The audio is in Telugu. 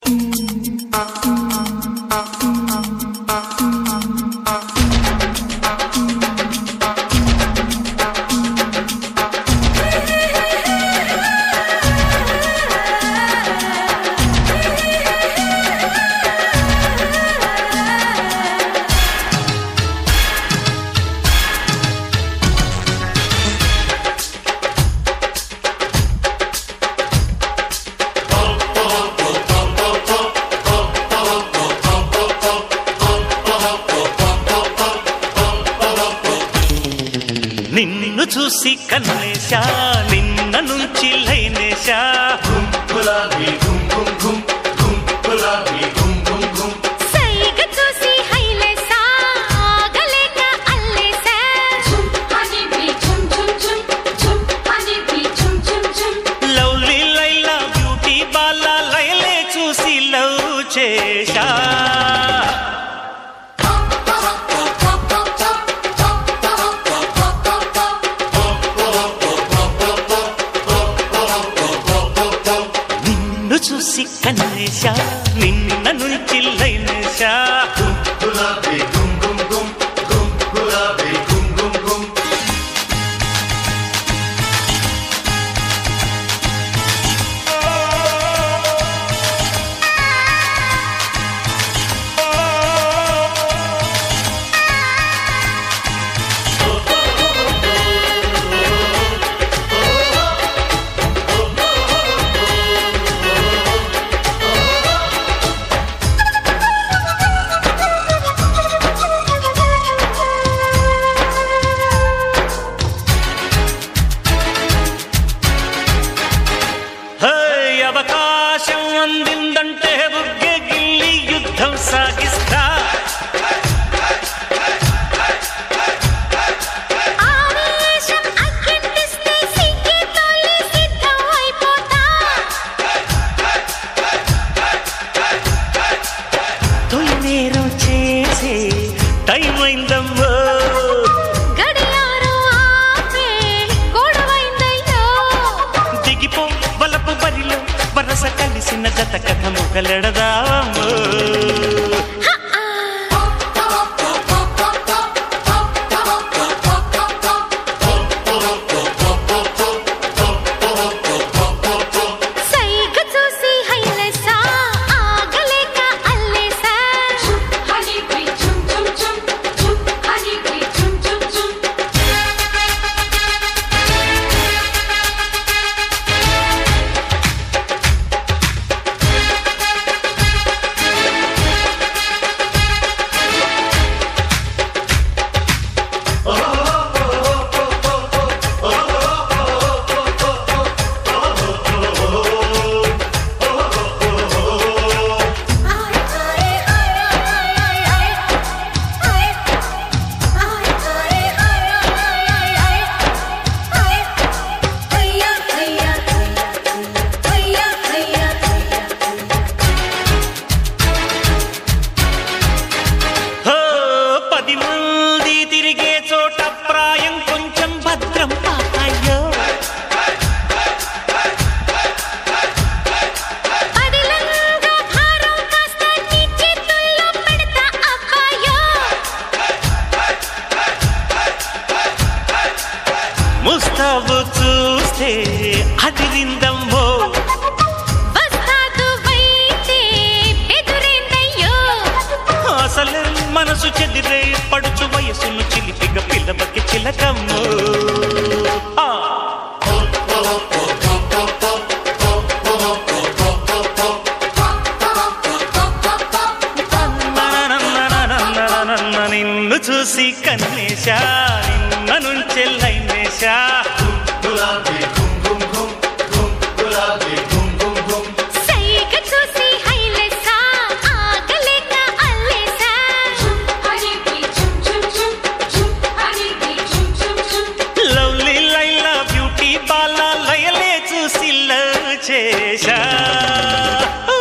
నిన్ను చూసి కన్నేశా నిన్న నుంచి లైనేశా గులాబీ గుమ్ గుమ్ గుమ్ గుమ్ గులాబీ గుమ్ గుమ్ గుమ్ సైగ చూసి హైలేసా ఆగలేక అల్లేసా ఝుమ్ హనీ బీ ఝుమ్ ఝుమ్ ఝుమ్ ఝుమ్ హనీ బీ ఝుమ్ ఝుమ్ ఝుమ్ లవ్లీ లైలా బ్యూటీ బాలా లైలే చూసి లవ్ చేశా చూసి కన్నేశా నిన్న నుంచి లైనేశా గులాబీ గుమ్ గుమ్ గుమ్ గుమ్ గులాబీ గుమ్ గుమ్ గుమ్ అవకాశం అందిందంటే బుగ్గ గిల్లి యుద్ధం సాగిస్తా ఆవేశం అగ్గిస్తే సిగ్గుతోలి సిద్ధం అయిపోతా తొలి నేరం చేసే టైం అయిందమ్మో గడియారం ఆపే గొడవైందయ్యో దిగిపో వలపు బరిలో వరస కలిసిన జత కథ మొగలెడదామో సైగ చూసి హైలేసా ఆగలేక అల్లేసా ఝుమ్ హనీ బీ ఝుమ్ ఝుమ్ ఝుమ్ ఝుమ్ హనీ బీ ఝుమ్ ఝుమ్ ఝుమ్ హో 10 మంది తిరిగే చోట ప్రాయం కొంచెం భద్రం పాపయ్యో అడిలంగా భారం కాస్త నీ చేతుల్లో పెడతా అబ్బాయో ముస్తాబు చూస్తే అదిరిందమ్మో వస్తాదు వైతే ఎదురైందయ్యో అసలు మనసు చెదిరే పడుచు వయసును చిలిపిగా పిల్లబకి చిలకమ్మో ఆ. నిన్ను చూసి కన్నేశా నిన్న నుంచి లైనేశా గులాబీ గుమ్ గుమ్ గుమ్ గుమ్ గులాబీ గుమ్ గుమ్ గుమ్ సైగ చూసి హైలేసా ఆగలేక అల్లేసా ఝుమ్ హనీ బీ ఝుమ్ ఝుమ్ ఝుమ్ ఝుమ్ హనీ బీ ఝుమ్ ఝుమ్ ఝుమ్ లవ్లీ లైలా బ్యూటీ బాలా లయలే చూసి లవ్ చేశా